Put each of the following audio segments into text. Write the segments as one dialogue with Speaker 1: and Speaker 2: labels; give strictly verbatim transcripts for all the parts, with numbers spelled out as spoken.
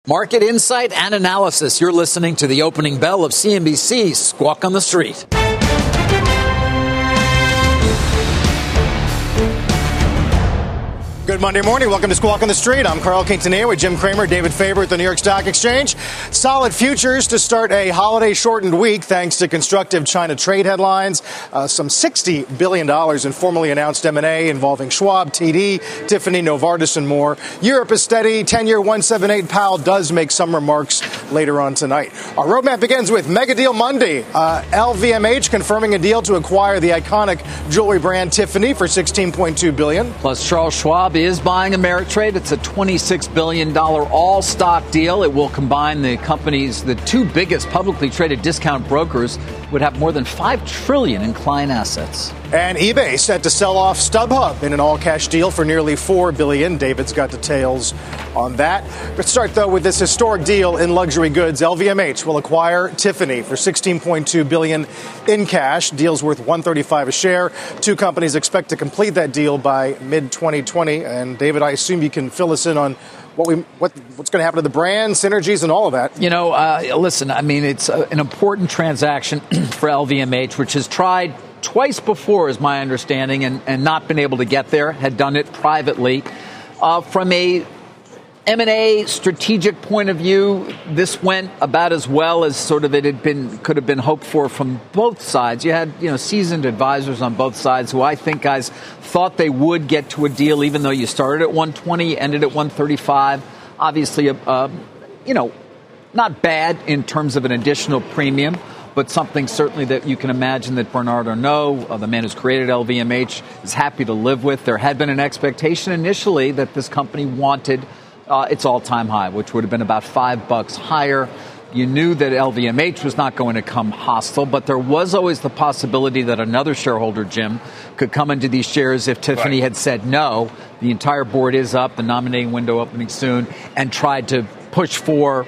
Speaker 1: Market insight and analysis. You're listening to the opening bell of C N B C's Squawk on the Street.
Speaker 2: Good Monday morning. Welcome to Squawk on the Street. I'm Carl Quintanilla with Jim Cramer, David Faber at the New York Stock Exchange. Solid futures to start a holiday-shortened week thanks to constructive China trade headlines. Uh, some sixty billion dollars in formally announced M and A involving Schwab, T D, Tiffany, Novartis, and more. Europe is steady. ten-year one seventy-eight Powell does make some remarks later on tonight. Our roadmap begins with Mega Deal Monday. Uh, L V M H confirming a deal to acquire the iconic jewelry brand Tiffany for sixteen point two billion dollars.
Speaker 1: Plus, Charles Schwab is buying Ameritrade. It's a twenty-six billion dollars all-stock deal. It will combine the companies, the two biggest publicly traded discount brokers, would have more than five trillion dollars in client assets.
Speaker 2: And eBay set to sell off StubHub in an all-cash deal for nearly four billion dollars. David's got details on that. Let's start, though, with this historic deal in luxury goods. L V M H will acquire Tiffany for sixteen point two billion dollars in cash. Deal's worth one thirty-five a share. Two companies expect to complete that deal by mid twenty twenty. And, David, I assume you can fill us in on what we what what's going to happen to the brand, synergies, and all of that.
Speaker 1: You know, uh, listen, I mean, it's a, an important transaction for L V M H, which has tried twice before, is my understanding, and, and not been able to get there, had done it privately. Uh, from a M and A strategic point of view, this went about as well as sort of it had been, could have been hoped for from both sides. You had, you know, seasoned advisors on both sides who I think guys thought they would get to a deal, even though you started at one twenty, ended at one thirty-five. Obviously, uh, you know, not bad in terms of an additional premium, but something certainly that you can imagine that Bernard Arnault, uh, the man who's created L V M H, is happy to live with. There had been an expectation initially that this company wanted uh, its all-time high, which would have been about five bucks higher. You knew that L V M H was not going to come hostile, but there was always the possibility that another shareholder, Jim, could come into these shares if Tiffany right. had said no. The entire board is up, the nominating window opening soon, and tried to push for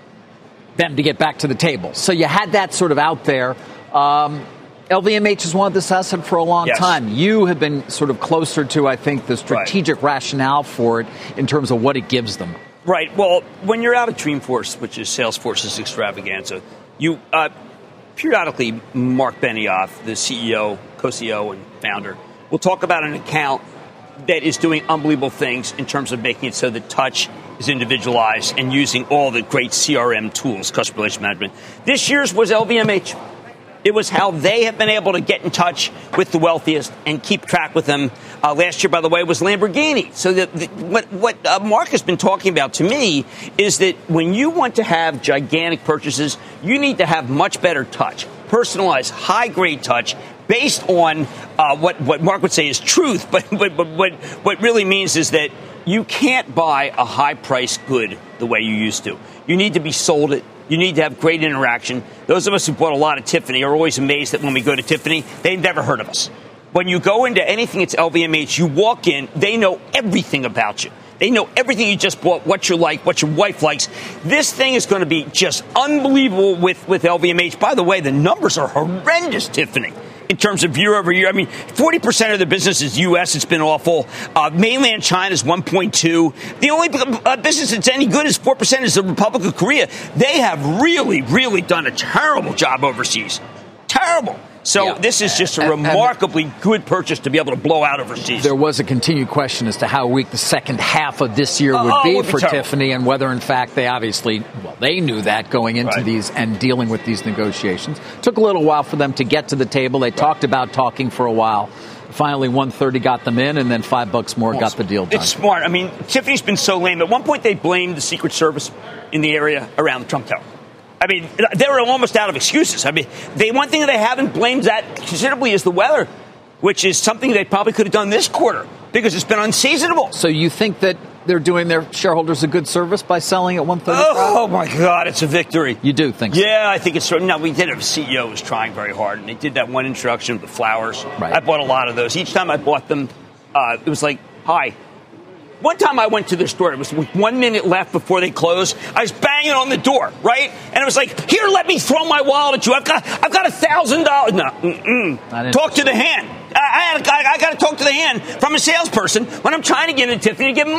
Speaker 1: them to get back to the table. So you had that sort of out there. Um, L V M H has wanted this asset for a long yes. time. You have been sort of closer to, I think, the strategic right. rationale for it in terms of what it gives them.
Speaker 3: Right. Well, when you're out of Dreamforce, which is Salesforce's extravaganza, you uh, periodically, Mark Benioff, the C E O, co-C E O, and founder, will talk about an account that is doing unbelievable things in terms of making it so that touch is individualized and using all the great C R M tools, customer relationship management. This year's was L V M H. It was how they have been able to get in touch with the wealthiest and keep track with them. Uh, last year, by the way, was Lamborghini. So the, the, what, what uh, Mark has been talking about to me is that when you want to have gigantic purchases, you need to have much better touch, personalized, high-grade touch, based on uh, what, what Mark would say is truth. But, but, but what, what really means is that you can't buy a high-priced good the way you used to. You need to be sold it. You need to have great interaction. Those of us who bought a lot of Tiffany are always amazed that when we go to Tiffany, they've never heard of us. When you go into anything that's L V M H, you walk in, they know everything about you. They know everything you just bought, what you like, what your wife likes. This thing is going to be just unbelievable with, with L V M H. By the way, the numbers are horrendous, Tiffany, in terms of year over year. I mean, forty percent of the business is U S. It's been awful. Uh, mainland China is one point two. The only uh, business that's any good is four percent is the Republic of Korea. They have really, really done a terrible job overseas. Terrible. So yeah. this is just a and, remarkably and good purchase to be able to blow out overseas.
Speaker 1: There was a continued question as to how weak the second half of this year would
Speaker 3: oh,
Speaker 1: be
Speaker 3: would
Speaker 1: for
Speaker 3: be
Speaker 1: Tiffany, and whether, in fact, they obviously, well, they knew that going into right. these and dealing with these negotiations. Took a little while for them to get to the table. They right. talked about talking for a while. Finally, one thirty got them in, and then five bucks more well, got the deal done.
Speaker 3: It's smart. I mean, Tiffany's been so lame. At one point, they blamed the Secret Service in the area around the Trump Tower. I mean, they were almost out of excuses. I mean, they one thing that they haven't blamed that considerably is the weather, which is something they probably could have done this quarter because it's been unseasonable.
Speaker 1: So you think that they're doing their shareholders a good service by selling at one thirty-five?
Speaker 3: Oh, my God, it's a victory.
Speaker 1: You do think so?
Speaker 3: Yeah, I think it's true. No, we did have a C E O who was trying very hard, and they did that one introduction of the flowers.
Speaker 1: Right.
Speaker 3: I bought a lot of those. Each time I bought them, uh, it was like, hi. One time I went to their store. It was with one minute left before they closed. I was banging on the door, right? And it was like, here, let me throw my wallet at you. I've got I've got a thousand dollars. No, mm-mm. Talk to the hand. I, I, I, I got to talk to the hand from a salesperson when I'm trying to get into Tiffany to give him money.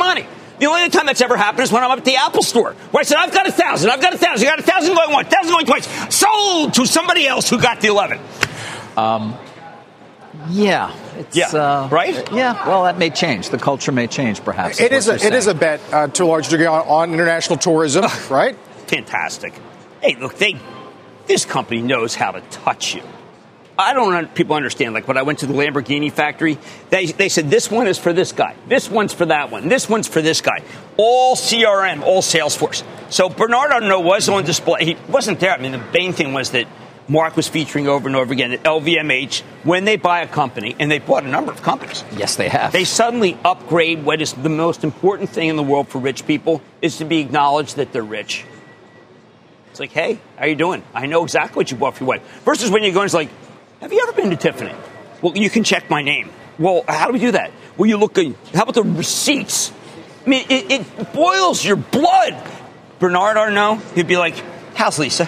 Speaker 3: The only other time that's ever happened is when I'm up at the Apple store, where I said, I've got a thousand, I've got a thousand, I got a thousand going once, thousand going twice, sold to somebody else who got the eleven.
Speaker 1: Um, yeah. It's,
Speaker 3: yeah.
Speaker 1: Uh,
Speaker 3: right?
Speaker 1: Yeah. Well, that may change. The culture may change, perhaps.
Speaker 2: It is a, it is a bet uh, to a large degree on, on international tourism, right?
Speaker 3: Fantastic. Hey, look, they this company knows how to touch you. I don't know, people understand. Like when I went to the Lamborghini factory, they they said this one is for this guy, this one's for that one, this one's for this guy. All C R M, all Salesforce. So Bernard Arnault was on display. He wasn't there. I mean, the main thing was that Mark was featuring over and over again at L V M H. When they buy a company, and they bought a number of companies.
Speaker 1: Yes, they have.
Speaker 3: They suddenly upgrade what is the most important thing in the world for rich people is to be acknowledged that they're rich. It's like, hey, how you doing? I know exactly what you bought for your wife. Versus when you go and it's like, have you ever been to Tiffany? Well, you can check my name. Well, how do we do that? Well, you look at, how about the receipts? I mean, it, it boils your blood. Bernard Arnault, he'd be like, how's Lisa?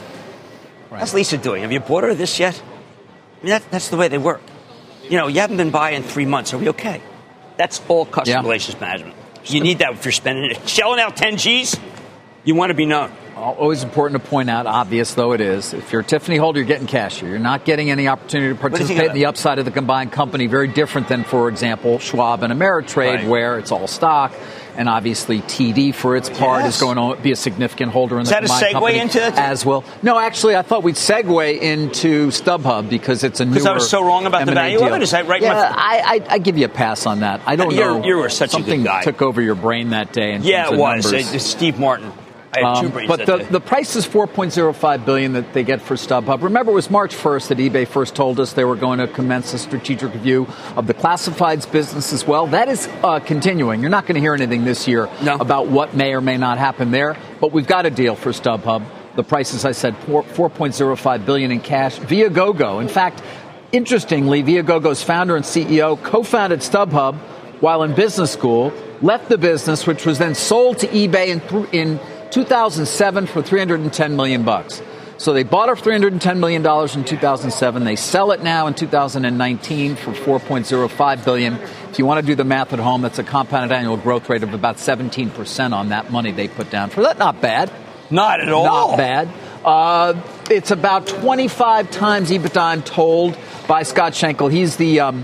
Speaker 3: Right. How's Lisa doing? Have you bought her this yet? I mean, that, that's the way they work. You know, you haven't been by in three months. Are we okay? That's all customer yeah. relations management. You need that if you're spending it. Shelling out ten G's, you want to be known.
Speaker 1: Always important to point out, obvious though it is, if you're a Tiffany holder, you're getting cash here. You're not getting any opportunity to participate in the upside of the combined company. Very different than, for example, Schwab and Ameritrade, right. where it's all stock. And obviously T D, for its part, yes. is going to be a significant holder in
Speaker 3: is
Speaker 1: the combined
Speaker 3: company. Is that a segue into that?
Speaker 1: As well. No, actually, I thought we'd segue into StubHub because it's a newer
Speaker 3: Because I was so wrong about
Speaker 1: M and A
Speaker 3: the value
Speaker 1: deal.
Speaker 3: of it? Is that right?
Speaker 1: Yeah, I, I, I give you a pass on that. I don't
Speaker 3: you're,
Speaker 1: know.
Speaker 3: You were such
Speaker 1: Something
Speaker 3: a good guy.
Speaker 1: took over your brain that day in
Speaker 3: yeah,
Speaker 1: terms
Speaker 3: it
Speaker 1: of
Speaker 3: was.
Speaker 1: numbers.
Speaker 3: It's Steve Martin. I had two
Speaker 1: Um,
Speaker 3: brains
Speaker 1: but
Speaker 3: that
Speaker 1: the,
Speaker 3: day.
Speaker 1: the price is four point oh five billion dollars that they get for StubHub. Remember, it was March first that eBay first told us they were going to commence a strategic review of the classifieds business as well. That is uh, continuing. You're not going to hear anything this year
Speaker 3: no.
Speaker 1: about what may or may not happen there. But we've got a deal for StubHub. The price, as I said, four point oh five billion dollars in cash. Viagogo. In fact, interestingly, Viagogo's founder and C E O co-founded StubHub while in business school, left the business, which was then sold to eBay in, in two thousand seven for three hundred ten million bucks. So they bought it for three hundred ten million dollars in two thousand seven. They sell it now in two thousand nineteen for four point oh five billion dollars. If you want to do the math at home, that's a compounded annual growth rate of about seventeen percent on that money they put down for that. Not bad.
Speaker 3: Not at all.
Speaker 1: Not bad. Uh, it's about twenty-five times EBITDA, I'm told, by Scott Schenkel. He's the um,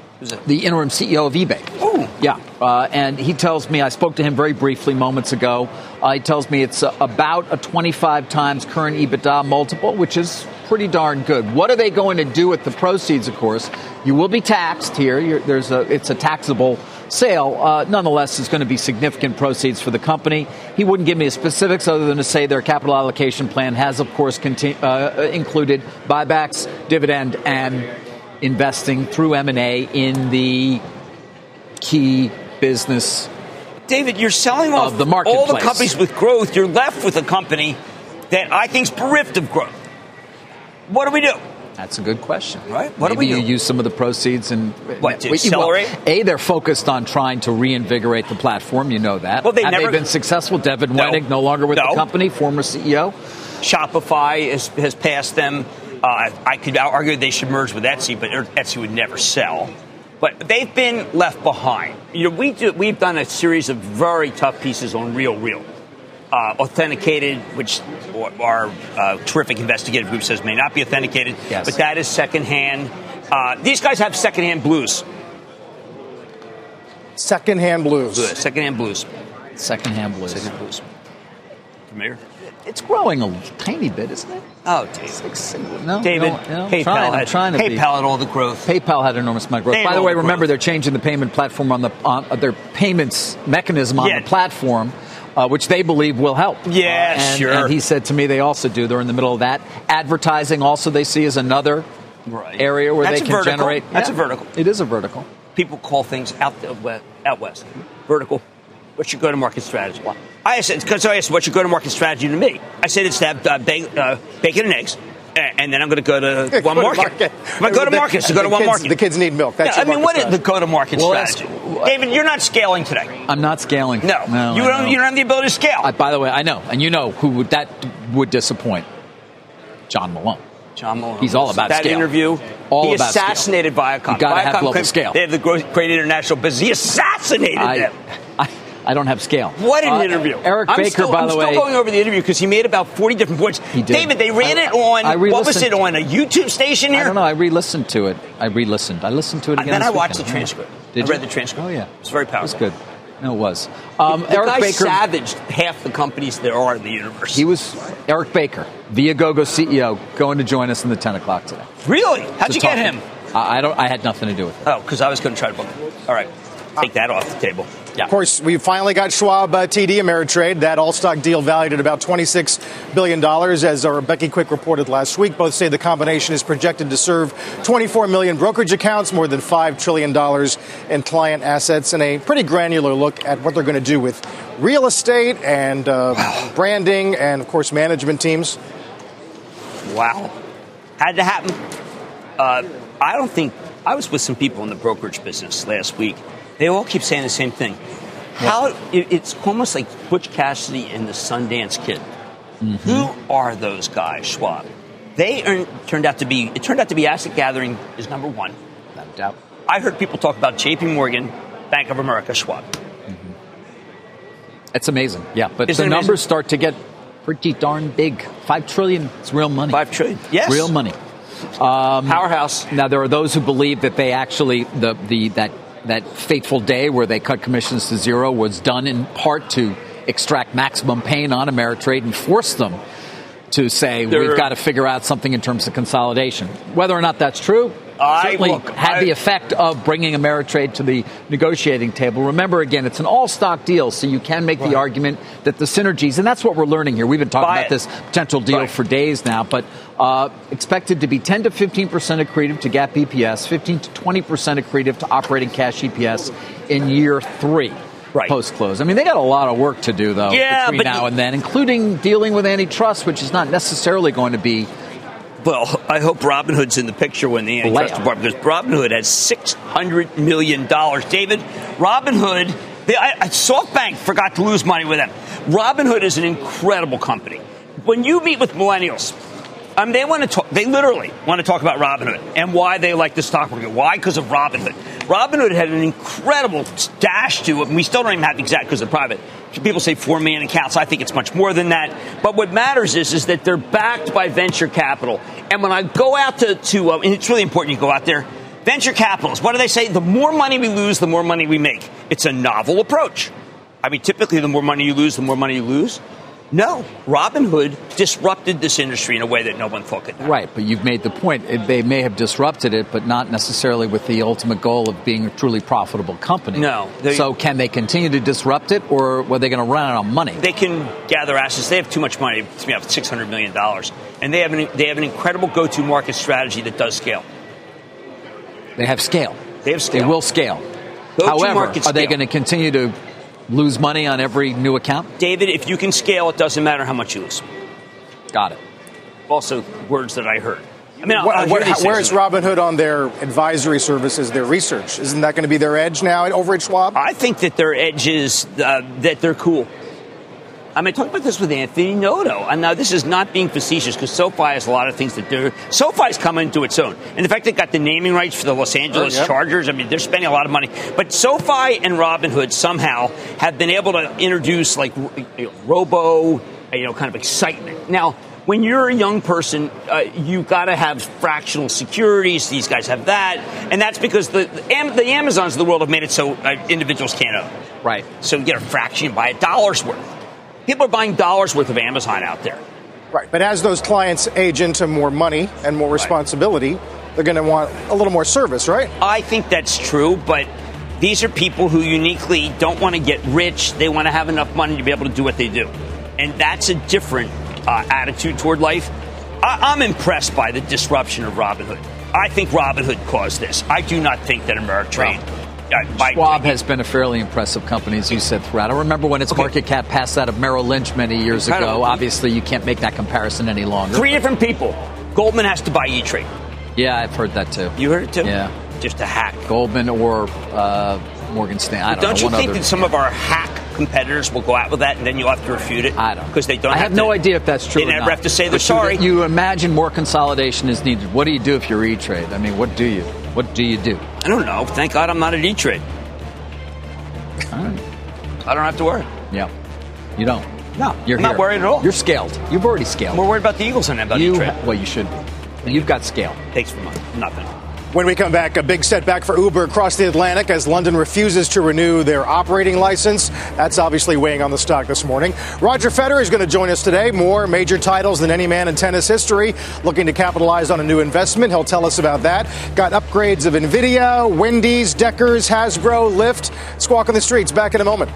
Speaker 1: the interim C E O of eBay.
Speaker 3: Ooh.
Speaker 1: Yeah, uh, and he tells me, I spoke to him very briefly moments ago, uh, he tells me it's uh, about a twenty-five times current EBITDA multiple, which is pretty darn good. What are they going to do with the proceeds, of course? You will be taxed here. You're, there's a, it's a taxable sale. Uh, nonetheless, there's going to be significant proceeds for the company. He wouldn't give me specifics other than to say their capital allocation plan has, of course, conti- uh, included buybacks, dividend, and investing through M and A in the key business.
Speaker 3: David, you're selling off
Speaker 1: of the
Speaker 3: all the companies with growth. You're left with a company that I think is bereft of growth. What do we do?
Speaker 1: That's a good question.
Speaker 3: Right? What
Speaker 1: Maybe
Speaker 3: do we do?
Speaker 1: you use some of the proceeds and
Speaker 3: what, to accelerate?
Speaker 1: Well, A, they're focused on trying to reinvigorate the platform. You know that.
Speaker 3: Well, they
Speaker 1: Have
Speaker 3: never,
Speaker 1: they been successful? David
Speaker 3: no,
Speaker 1: Wennig, no longer with
Speaker 3: no.
Speaker 1: the company, former C E O.
Speaker 3: Shopify has, has passed them. Uh, I could argue they should merge with Etsy, but Etsy would never sell. But they've been left behind. You know, we do, we've done a series of very tough pieces on Real Real. Uh, authenticated, which our uh, terrific investigative group says may not be authenticated,
Speaker 1: yes.
Speaker 3: but that is secondhand. Uh, these guys have secondhand blues.
Speaker 2: Secondhand blues.
Speaker 3: Good. Secondhand blues.
Speaker 1: Secondhand blues.
Speaker 3: Secondhand blues. Familiar?
Speaker 1: It's growing a tiny bit, isn't it?
Speaker 3: Oh, David.
Speaker 1: Like, no,
Speaker 3: David,
Speaker 1: no, no,
Speaker 3: PayPal,
Speaker 1: trying,
Speaker 3: had,
Speaker 1: trying to
Speaker 3: PayPal
Speaker 1: be.
Speaker 3: had all the growth.
Speaker 1: PayPal had enormous amount of growth.
Speaker 3: They
Speaker 1: By the way,
Speaker 3: the
Speaker 1: remember
Speaker 3: growth.
Speaker 1: they're changing the payment platform on the on uh, their payments mechanism on
Speaker 3: yeah.
Speaker 1: the platform. Uh, which they believe will help.
Speaker 3: Yeah,
Speaker 1: uh, and,
Speaker 3: sure.
Speaker 1: And he said to me they also do. They're in the middle of that. Advertising also they see as another
Speaker 3: right.
Speaker 1: area where
Speaker 3: That's
Speaker 1: they can
Speaker 3: vertical.
Speaker 1: generate.
Speaker 3: That's
Speaker 1: yeah,
Speaker 3: a vertical.
Speaker 1: It is a vertical.
Speaker 3: People call things out the west, out west. Vertical. What's your go-to-market strategy? I said, because I asked, what's your go-to-market strategy to me? I said it's to have uh, ba- uh, bacon and eggs. And then I'm going to go to one
Speaker 2: go
Speaker 3: market.
Speaker 2: To market.
Speaker 3: My go-to-market is to go to one
Speaker 2: kids,
Speaker 3: market.
Speaker 2: The kids need milk. That's
Speaker 3: yeah,
Speaker 2: your
Speaker 3: I mean, what
Speaker 2: strategy.
Speaker 3: is the go-to-market
Speaker 1: well,
Speaker 3: strategy? David, you're not scaling today.
Speaker 1: I'm not scaling.
Speaker 3: No,
Speaker 1: no
Speaker 3: you, don't,
Speaker 1: know.
Speaker 3: you don't have the ability to scale.
Speaker 1: I, by the way, I know, and you know who would, that would disappoint. John Malone.
Speaker 3: John Malone.
Speaker 1: He's all about
Speaker 3: that
Speaker 1: scale.
Speaker 3: interview.
Speaker 1: All
Speaker 3: he
Speaker 1: about
Speaker 3: assassinated
Speaker 1: scale.
Speaker 3: Viacom.
Speaker 1: You got to have global
Speaker 3: claimed
Speaker 1: scale.
Speaker 3: They have the great international business. He assassinated
Speaker 1: I,
Speaker 3: them.
Speaker 1: I, I don't have scale.
Speaker 3: What an
Speaker 1: uh,
Speaker 3: interview.
Speaker 1: Eric
Speaker 3: I'm
Speaker 1: Baker,
Speaker 3: still,
Speaker 1: by
Speaker 3: I'm
Speaker 1: the
Speaker 3: still
Speaker 1: way.
Speaker 3: going over the interview because he made about forty different points.
Speaker 1: He did.
Speaker 3: David, they ran
Speaker 1: I,
Speaker 3: it on,
Speaker 1: I
Speaker 3: what was it, on a YouTube station here?
Speaker 1: I don't know. I re-listened to it. I re-listened. I listened to it again.
Speaker 3: And then I watched
Speaker 1: weekend.
Speaker 3: the transcript.
Speaker 1: Did
Speaker 3: I
Speaker 1: you?
Speaker 3: read the transcript.
Speaker 1: Oh, yeah.
Speaker 3: It's very powerful.
Speaker 1: It was good. No, it was. Um,
Speaker 3: the
Speaker 1: Eric
Speaker 3: guy
Speaker 1: Baker
Speaker 3: savaged half the companies there are in the universe.
Speaker 1: He was Eric Baker, Viagogo C E O, going to join us in the ten o'clock today.
Speaker 3: Really? How'd
Speaker 1: To
Speaker 3: you
Speaker 1: talk
Speaker 3: get
Speaker 1: to-
Speaker 3: him?
Speaker 1: I I don't. I had nothing to do with it.
Speaker 3: Oh, because I was going to try to book him. All right. Take that off the table. Yeah.
Speaker 2: Of course, we finally got Schwab uh, T D Ameritrade. That all-stock deal valued at about twenty-six billion dollars. As our Becky Quick reported last week, both say the combination is projected to serve twenty-four million brokerage accounts, more than five trillion dollars in client assets, and a pretty granular look at what they're going to do with real estate and uh, wow. branding and, of course, management teams.
Speaker 3: Wow. Had to happen. Uh, I don't think – I was with some people in the brokerage business last week. They all keep saying the same thing. How it, it's almost like Butch Cassidy and the Sundance Kid. Mm-hmm. Who are those guys, Schwab? They earned, turned out to be – it turned out to be asset gathering is number one.
Speaker 1: No doubt.
Speaker 3: I heard people talk about J P. Morgan, Bank of America, Schwab.
Speaker 1: Mm-hmm. It's amazing. Yeah, but
Speaker 3: Isn't
Speaker 1: the
Speaker 3: it
Speaker 1: numbers
Speaker 3: amazing?
Speaker 1: start to get pretty darn big. Five trillion – it's real money.
Speaker 3: Five trillion. Yes.
Speaker 1: Real money. Um,
Speaker 3: Powerhouse.
Speaker 1: Now, there are those who believe that they actually – the the that – that fateful day where they cut commissions to zero was done in part to extract maximum pain on Ameritrade and force them to say,
Speaker 3: They're,
Speaker 1: we've got to figure out something in terms of consolidation. Whether or not that's true,
Speaker 3: I,
Speaker 1: certainly
Speaker 3: look,
Speaker 1: had
Speaker 3: I,
Speaker 1: the effect of bringing Ameritrade to the negotiating table. Remember, again, it's an all-stock deal, so you can make right. the argument that the synergies, and that's what we're learning here. We've been talking about
Speaker 3: it.
Speaker 1: this potential deal right. for days now, but uh, expected to be ten to fifteen percent accretive to GAAP E P S, fifteen to twenty percent accretive to operating cash E P S in year three. Right. Post-close. I mean, they got a lot of work to do, though,
Speaker 3: yeah,
Speaker 1: between now and then, including dealing with antitrust, which is not necessarily going to be.
Speaker 3: Well, I hope Robinhood's in the picture when the antitrust department, because Robinhood has six hundred million dollars. David, Robinhood, they, I, I, SoftBank forgot to lose money with them. Robinhood is an incredible company. When you meet with millennials, I mean, they want to talk, they literally want to talk about Robinhood and why they like the stock market. Why? Because of Robinhood. Robinhood had an incredible dash to it, and we still don't even have the exact because they're private. People say four million accounts. I think it's much more than that. But what matters is, is that they're backed by venture capital. And when I go out to, to uh, and it's really important you go out there, venture capitalists, what do they say? The more money we lose, the more money we make. It's a novel approach. I mean, typically the more money you lose, the more money you lose. No, Robinhood disrupted this industry in a way that no one thought could happen.
Speaker 1: Right, but you've made the point. They may have disrupted it, but not necessarily with the ultimate goal of being a truly profitable company.
Speaker 3: No.
Speaker 1: So can they continue to disrupt it, or are they going to run out of money?
Speaker 3: They can gather assets. They have too much money. It's have six hundred million dollars. And they have, an, they have an incredible go-to-market strategy that does scale.
Speaker 1: They have scale.
Speaker 3: They have scale.
Speaker 1: They will scale. However, are scale. they going to continue to lose money on every new account?
Speaker 3: David, if you can scale, it doesn't matter how much you lose.
Speaker 1: Got it.
Speaker 3: Also, words that I heard. I mean, I'll,
Speaker 2: what,
Speaker 3: I'll
Speaker 2: what,
Speaker 3: how,
Speaker 2: where is Robinhood on their advisory services, their research? Isn't that going to be their edge now over at Schwab?
Speaker 3: I think that their edge is uh, that they're cool. I mean, I talked about this with Anthony Noto. And now this is not being facetious because SoFi has a lot of things that do. SoFi's coming into its own. And the fact they got the naming rights for the Los Angeles
Speaker 2: oh, yep.
Speaker 3: Chargers, I mean, they're spending a lot of money. But SoFi and Robinhood somehow have been able to introduce like you know, robo, you know, kind of excitement. Now, when you're a young person, uh, you've got to have fractional securities. These guys have that. And that's because the, the, the Amazons of the world have made it so uh, individuals can't own.
Speaker 1: Right.
Speaker 3: So you get a fraction, you buy a dollar's worth. People are buying dollars worth of Amazon out there.
Speaker 2: Right. But as those clients age into more money and more responsibility, right. they're going to want a little more service, right?
Speaker 3: I think that's true, but these are people who uniquely don't want to get rich. They want to have enough money to be able to do what they do. And that's a different uh, attitude toward life. I- I'm impressed by the disruption of Robinhood. I think Robinhood caused this. I do not think that Ameritrade... Wow.
Speaker 1: Uh, Schwab has been a fairly impressive company, as you said, throughout. I remember when its okay. market cap passed that of Merrill Lynch many years ago. Obviously, you can't make that comparison any longer.
Speaker 3: Three different people. Goldman has to buy E-Trade.
Speaker 1: Yeah, I've heard that, too.
Speaker 3: You heard it, too?
Speaker 1: Yeah.
Speaker 3: Just a hack.
Speaker 1: Goldman or uh, Morgan Stanley. I don't,
Speaker 3: don't
Speaker 1: know.
Speaker 3: you think
Speaker 1: other,
Speaker 3: that some of our hack competitors will go out with that and then you'll have to refute it?
Speaker 1: I don't.
Speaker 3: Because they don't
Speaker 1: I have,
Speaker 3: have
Speaker 1: no
Speaker 3: to,
Speaker 1: idea if that's true
Speaker 3: They
Speaker 1: or
Speaker 3: never
Speaker 1: not.
Speaker 3: have to say they're
Speaker 1: but
Speaker 3: sorry.
Speaker 1: You, you imagine more consolidation is needed. What do you do if you're E-Trade? I mean, what do you? What do you do?
Speaker 3: I don't know. Thank God I'm not at E-Trade.
Speaker 1: All right.
Speaker 3: I don't have to worry.
Speaker 1: Yeah. You don't.
Speaker 3: No,
Speaker 1: You're
Speaker 3: I'm
Speaker 1: here.
Speaker 3: not worried at all.
Speaker 1: You're scaled. You've already scaled.
Speaker 3: We're worried about the Eagles in that
Speaker 1: you,
Speaker 3: trade.
Speaker 1: Well, you should be. You've got scale.
Speaker 3: Thanks for nothing.
Speaker 2: When we come back, a big setback for Uber across the Atlantic as London refuses to renew their operating license. That's obviously weighing on the stock this morning. Roger Federer is going to join us today. More major titles than any man in tennis history. Looking to capitalize on a new investment. He'll tell us about that. Got upgrades of NVIDIA, Wendy's, Deckers, Hasbro, Lyft. Squawk on the Streets. Back in a moment.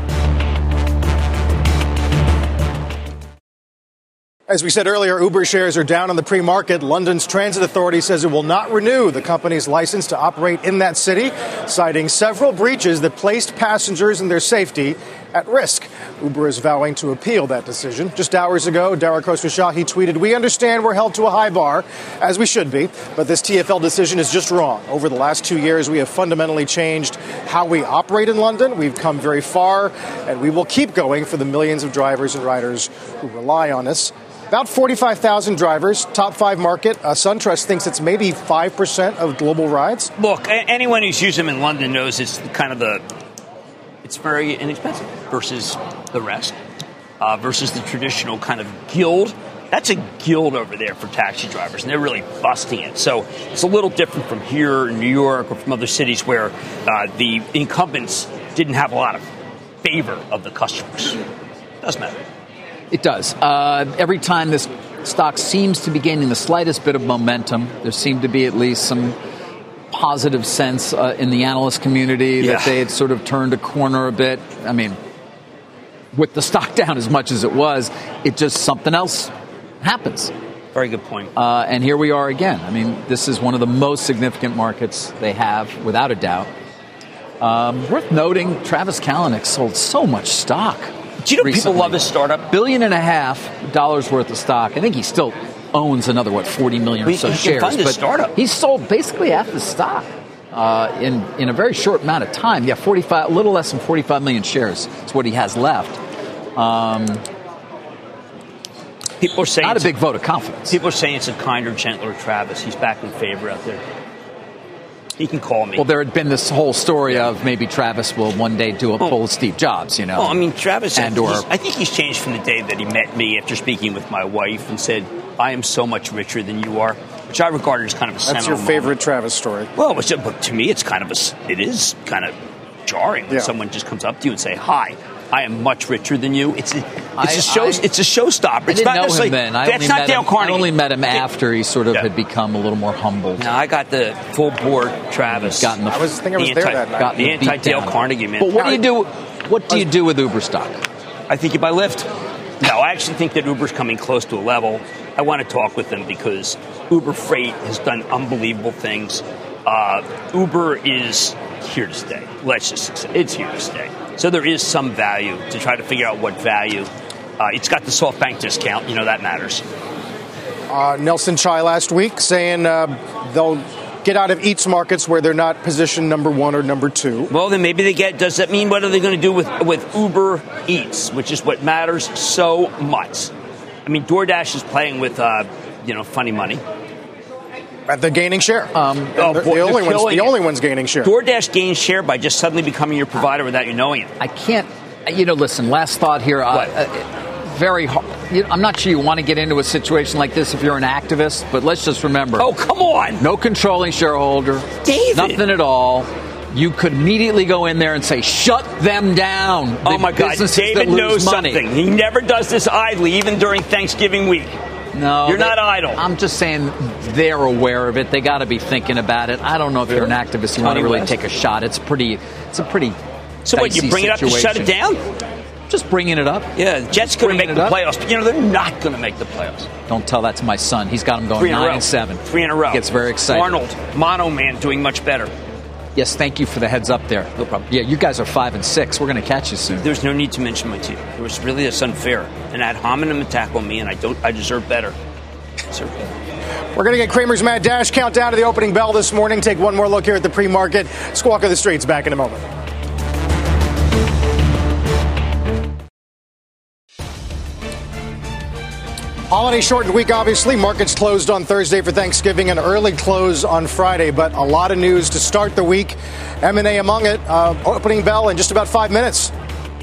Speaker 2: As we said earlier, Uber shares are down on the pre-market. London's Transit Authority says it will not renew the company's license to operate in that city, citing several breaches that placed passengers and their safety at risk. Uber is vowing to appeal that decision. Just hours ago, Dara Khosrowshahi tweeted, "We understand we're held to a high bar, as we should be, but this T F L decision is just wrong. Over the last two years, we have fundamentally changed how we operate in London. We've come very far, and we will keep going for the millions of drivers and riders who rely on us." About forty-five thousand drivers, top five market. Uh, SunTrust thinks it's maybe five percent of global rides.
Speaker 3: Look, anyone who's used them in London knows it's kind of the, it's very inexpensive versus the rest, uh, versus the traditional kind of guild. That's a guild over there for taxi drivers, and they're really busting it. So it's a little different from here in New York or from other cities where uh, the incumbents didn't have a lot of favor of the customers. Doesn't matter.
Speaker 1: It does. Uh, every time this stock seems to be gaining the slightest bit of momentum, there seemed to be at least some positive sense uh, in the analyst community
Speaker 3: yeah.
Speaker 1: that they had sort of turned a corner a bit. I mean, with the stock down as much as it was, it just something else happens.
Speaker 3: Very good point.
Speaker 1: Uh, and here we are again. I mean, this is one of the most significant markets they have, without a doubt. Um, worth noting, Travis Kalanick sold so much stock.
Speaker 3: Do you know
Speaker 1: recently.
Speaker 3: People love his startup?
Speaker 1: Billion and a half dollars worth of stock. I think he still owns another, what, forty million or
Speaker 3: he,
Speaker 1: so
Speaker 3: he
Speaker 1: shares.
Speaker 3: Can fund his
Speaker 1: but
Speaker 3: startup.
Speaker 1: He sold basically half the stock uh, in, in a very short amount of time. Yeah, forty-five, a little less than forty-five million shares is what he has left. Um,
Speaker 3: people are saying
Speaker 1: not a big vote of confidence.
Speaker 3: People are saying it's a kinder, gentler Travis. He's back in favor out there. He can call me.
Speaker 1: Well, there had been this whole story of maybe Travis will one day do a
Speaker 3: oh.
Speaker 1: pull Steve Jobs, you know.
Speaker 3: Well, I mean, Travis,
Speaker 1: and or,
Speaker 3: I think he's changed from the day that he met me after speaking with my wife and said, I am so much richer than you are, which I regarded as kind of a seminal
Speaker 2: That's your favorite
Speaker 3: moment.
Speaker 2: Travis story.
Speaker 3: Well, which, but to me, it's kind of a, it is kind of jarring when
Speaker 2: yeah.
Speaker 3: someone just comes up to you and say, hi, I am much richer than you. It's a, it's
Speaker 1: I,
Speaker 3: a show.
Speaker 1: I,
Speaker 3: it's a showstopper.
Speaker 1: I
Speaker 3: It's
Speaker 1: didn't
Speaker 3: not
Speaker 1: know
Speaker 3: necessarily.
Speaker 1: him then. I
Speaker 3: That's
Speaker 1: only
Speaker 3: not
Speaker 1: met
Speaker 3: Dale
Speaker 1: him,
Speaker 3: Carnegie.
Speaker 1: I only met him after he sort of
Speaker 3: yeah.
Speaker 1: had become a little more humbled.
Speaker 3: No, I got the full board Travis.
Speaker 1: Gotten the,
Speaker 2: I was thinking I was
Speaker 3: the
Speaker 2: there
Speaker 3: anti,
Speaker 2: that night.
Speaker 1: Got
Speaker 3: the anti Dale Carnegie man.
Speaker 1: But what do you do? What do you do with Uber stock?
Speaker 3: I think you buy Lyft. No, I actually think that Uber's coming close to a level. I want to talk with them because Uber Freight has done unbelievable things. Uh, Uber is here to stay. Let's just say it's here to stay. So there is some value to try to figure out what value. Uh, it's got the SoftBank discount. You know, that matters.
Speaker 2: Uh, Nelson Chai last week saying uh, they'll get out of Eats markets where they're not positioned number one or number two.
Speaker 3: Well, then maybe they get, does that mean what are they going to do with, with Uber Eats, which is what matters so much? I mean, DoorDash is playing with, uh, you know, funny money.
Speaker 2: They're gaining share. Um,
Speaker 3: oh,
Speaker 2: the,
Speaker 3: boy,
Speaker 2: the only ones, the
Speaker 3: it.
Speaker 2: only ones gaining share.
Speaker 3: DoorDash gains share by just suddenly becoming your provider without you knowing it.
Speaker 1: I can't, you know, listen, last thought here. Uh, uh, very hard. You know, I'm not sure you want to get into a situation like this if you're an activist, but let's just remember.
Speaker 3: Oh, come on.
Speaker 1: No controlling shareholder.
Speaker 3: David.
Speaker 1: Nothing at all. You could immediately go in there and say, shut them down.
Speaker 3: Oh, my God. David knows
Speaker 1: money.
Speaker 3: something. He never does this idly, even during Thanksgiving week.
Speaker 1: No,
Speaker 3: you're
Speaker 1: they,
Speaker 3: not idle.
Speaker 1: I'm just saying they're aware of it. They got to be thinking about it. I don't know if really? you're an activist. You want to really West. take a shot. It's pretty. It's a pretty.
Speaker 3: So what? You bring
Speaker 1: situation.
Speaker 3: it up to shut it down?
Speaker 1: Just bringing it up.
Speaker 3: Yeah, the Jets going to make the up. playoffs, but you know they're not going to make the playoffs.
Speaker 1: Don't tell that to my son. He's got them going nine and seven.
Speaker 3: Three in a row.
Speaker 1: He gets very excited.
Speaker 3: Arnold, Mono Man, doing much better.
Speaker 1: Yes, thank you for the heads up there.
Speaker 3: No problem.
Speaker 1: Yeah, you guys are five and six. We're going to catch you soon.
Speaker 3: There's no need to mention my team. It was really that's unfair. And I'd hominem attack on me, and I don't. I deserve better. I deserve better.
Speaker 2: We're going to get Cramer's Mad Dash countdown to the opening bell this morning. Take one more look here at the pre-market. Squawk of the Streets back in a moment. Holiday shortened week, obviously. Markets closed on Thursday for Thanksgiving, an early close on Friday, but a lot of news to start the week. M and A among it. Uh, opening bell in just about five minutes.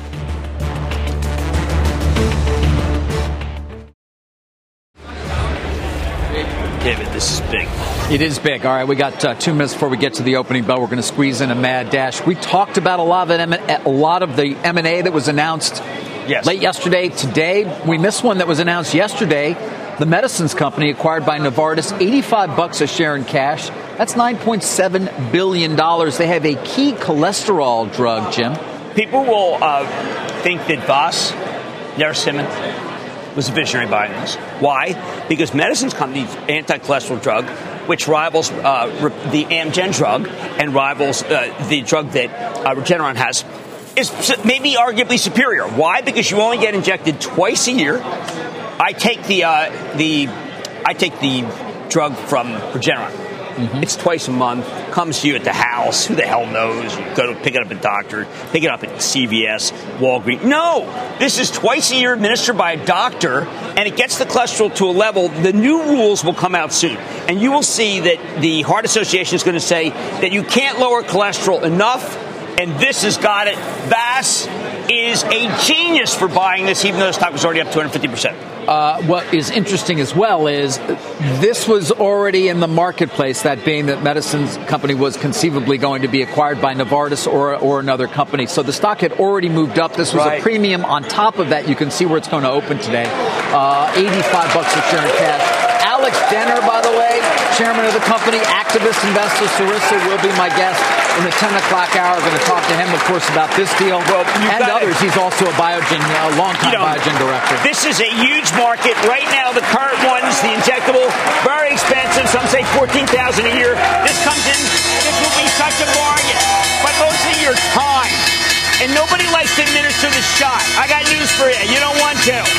Speaker 3: this is big.
Speaker 1: It is big. All right, we got uh, two minutes before we get to the opening bell. We're going to squeeze in a mad dash. We talked about a lot of it, a lot of the M and A that was announced
Speaker 3: yes.
Speaker 1: late yesterday. Today, we missed one that was announced yesterday. The medicines company acquired by Novartis, eighty-five bucks a share in cash. That's nine point seven billion dollars. They have a key cholesterol drug, Jim.
Speaker 3: People will uh, think that Voss, Narasimhan, was a visionary behind this. Why? Because medicines company's anti-cholesterol drug, which rivals uh, the Amgen drug and rivals uh, the drug that uh, Regeneron has, is maybe arguably superior. Why? Because you only get injected twice a year. I take the uh, the I take the drug from Regeneron. Mm-hmm. It's twice a month. Comes to you at the house. Who the hell knows? You go to pick it up at a doctor, pick it up at C V S, Walgreens. No, this is twice a year administered by a doctor, and it gets the cholesterol to a level. The new rules will come out soon, and you will see that the Heart Association is going to say that you can't lower cholesterol enough, and this has got it. Vass is a genius for buying this, even though the stock was already up two hundred fifty percent.
Speaker 1: Uh, what is interesting as well is this was already in the marketplace, that being that medicines company was conceivably going to be acquired by Novartis or or another company. So the stock had already moved up. This was right. a premium. On top of that, you can see where it's going to open today. Uh, eighty-five bucks a share in cash. Alex Denner, by the way, chairman of the company, activist investor, Sarissa will be my guest in the ten o'clock hour. We're going to talk to him, of course, about this deal well, and others. It. He's also a Biogen, a longtime you know, Biogen director.
Speaker 3: This is a huge market. Right now, the current ones, the injectable, very expensive. Some say fourteen thousand dollars a year. This comes in, this will be such a bargain. But mostly your time. And nobody likes to administer the shot. I got news for you. You don't want to.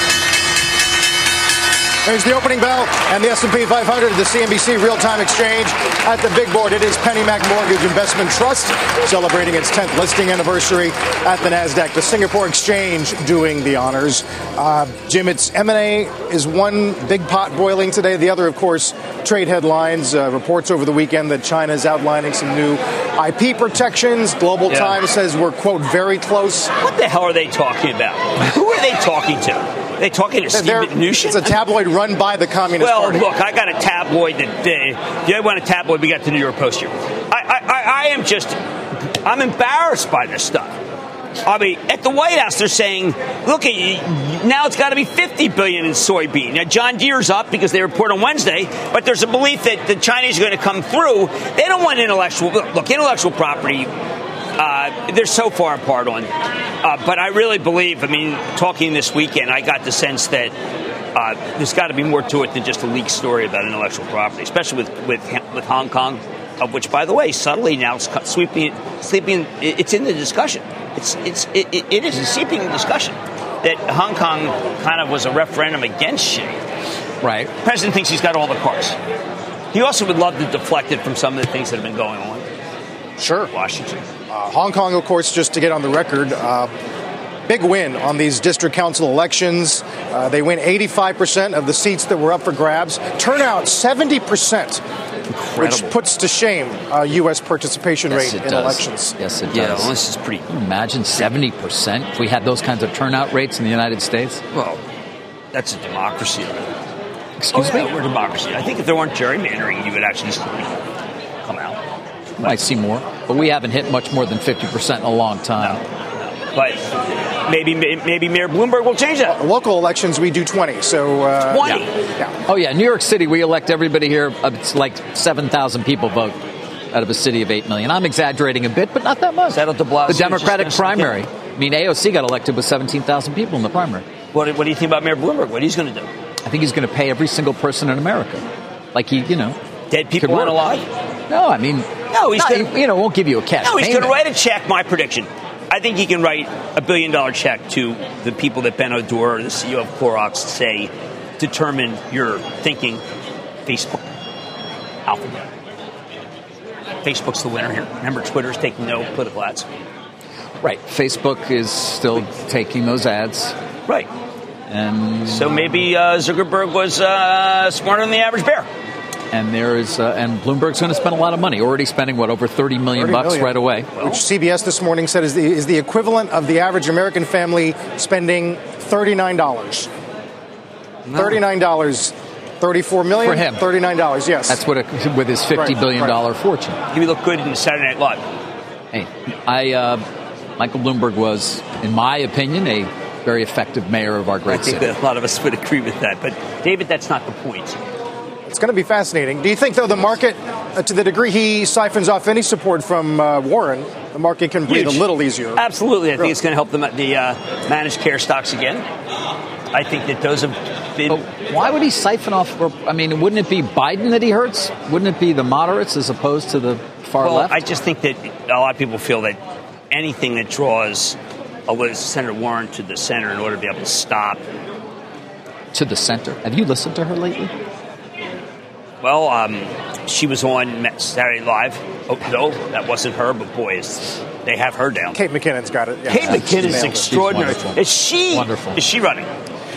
Speaker 2: There's the opening bell and the S and P five hundred, the C N B C real-time exchange. At the big board, it is PennyMac Mortgage Investment Trust celebrating its tenth listing anniversary at the NASDAQ. The Singapore Exchange doing the honors. Uh, Jim, it's M and A is one big pot boiling today. The other, of course, trade headlines. Uh, reports over the weekend that China is outlining some new I P protections. Global yeah. Times says we're, quote, very close.
Speaker 3: What the hell are they talking about? Who are they talking to? Are they talking to Steve Mnuchin?
Speaker 2: It's a tabloid run by the Communist
Speaker 3: well,
Speaker 2: Party.
Speaker 3: Well, look, I got a tabloid that uh, if you want a tabloid, we got the New York Post here. I, I, I am just, I'm embarrassed by this stuff. I mean, at the White House, they're saying, look, now it's got to be fifty billion dollars in soybean. Now, John Deere's up because they report on Wednesday, but there's a belief that the Chinese are going to come through. They don't want intellectual, look, intellectual property. Uh, they're so far apart on it. Uh, but I really believe, I mean, talking this weekend, I got the sense that uh, there's got to be more to it than just a leaked story about intellectual property, especially with, with, with Hong Kong, of which, by the way, subtly now it's sweeping, sleeping, it's in the discussion. It's, it's, it, it is a seeping discussion that Hong Kong kind of was a referendum against Xi.
Speaker 1: Right.
Speaker 3: The president thinks he's got all the cards. He also would love to deflect it from some of the things that have been going on.
Speaker 2: Sure.
Speaker 3: Washington.
Speaker 2: Uh, Hong Kong, of course, just to get on the record, uh, big win on these district council elections. Uh, they win eighty-five percent of the seats that were up for grabs. Turnout seventy percent, which puts to shame uh, U S participation
Speaker 1: yes,
Speaker 2: rate in
Speaker 1: does.
Speaker 2: elections.
Speaker 1: Yes, it
Speaker 3: yeah,
Speaker 1: does.
Speaker 3: well, this is pretty.
Speaker 1: Can you imagine seventy percent if we had those kinds of turnout rates in the United States?
Speaker 3: Well, that's a democracy.
Speaker 1: Excuse
Speaker 3: oh,
Speaker 1: me?
Speaker 3: Yeah, we're a democracy. I think if there weren't gerrymandering, you would actually come out.
Speaker 1: Might see more, but we haven't hit much more than fifty percent in a long time.
Speaker 3: No, no. But maybe maybe Mayor Bloomberg will change that.
Speaker 2: Uh, local elections, we do twenty. So uh,
Speaker 3: twenty.
Speaker 2: Yeah. yeah.
Speaker 1: Oh yeah, New York City, we elect everybody here. It's like seven thousand people vote out of a city of eight million. I'm exaggerating a bit, but not that much.
Speaker 3: That de Blasio
Speaker 1: the Democratic primary. I mean, A O C got elected with seventeen thousand people in the primary.
Speaker 3: What, what do you think about Mayor Bloomberg? What he's going to do?
Speaker 1: I think he's going to pay every single person in America, like he, you know,
Speaker 3: dead people aren't alive.
Speaker 1: No, I mean,
Speaker 3: no, he's
Speaker 1: not,
Speaker 3: going to,
Speaker 1: you know, won't give you a cash.
Speaker 3: No, he's
Speaker 1: going
Speaker 3: to write a check. My prediction. I think he can write a billion dollar check to the people that Ben O'Doer, the C E O of Clorox, say determine your thinking. Facebook, Alphabet. Facebook's the winner here. Remember, Twitter's taking no political ads.
Speaker 1: Right. Facebook is still taking those ads.
Speaker 3: Right.
Speaker 1: And
Speaker 3: so maybe uh, Zuckerberg was uh, smarter than the average bear.
Speaker 1: And there is, uh, and Bloomberg's going to spend a lot of money. Already spending what, over thirty million thirty bucks million. Right away.
Speaker 2: Well, which C B S this morning said is the, is the equivalent of the average American family spending thirty-nine dollars. No. thirty-nine dollars thirty-four million dollars
Speaker 1: For him.
Speaker 2: thirty-nine dollars, yes.
Speaker 1: That's what it, with his fifty billion dollars
Speaker 2: right.
Speaker 1: fortune.
Speaker 3: He looked good in Saturday Night Live.
Speaker 1: Hey, I, uh, Michael Bloomberg was, in my opinion, a very effective mayor of our great
Speaker 3: I think
Speaker 1: city.
Speaker 3: that a lot of us would agree with that. But, David, that's not the point.
Speaker 2: It's going to be fascinating. Do you think, though, the market, uh, to the degree he siphons off any support from uh, Warren, the market can breathe
Speaker 3: Huge.
Speaker 2: a little easier?
Speaker 3: Absolutely. I
Speaker 2: Really?
Speaker 3: think it's going to help them, the uh, managed care stocks again. I think that those have been...
Speaker 1: But why would he siphon off? I mean, wouldn't it be Biden that he hurts? Wouldn't it be the moderates as opposed to the far
Speaker 3: well,
Speaker 1: left?
Speaker 3: I just think that a lot of people feel that anything that draws uh, Senator Warren to the center in order to be able to stop...
Speaker 1: To the center. Have you listened to her lately?
Speaker 3: Well, um, she was on Saturday Night Live. Oh, no, that wasn't her, but boys, they have her down.
Speaker 2: Kate McKinnon's got it. Yeah.
Speaker 3: Kate McKinnon is
Speaker 2: Nailed it.
Speaker 3: extraordinary.
Speaker 1: She's wonderful.
Speaker 3: Is she
Speaker 1: Wonderful.
Speaker 3: Is she running?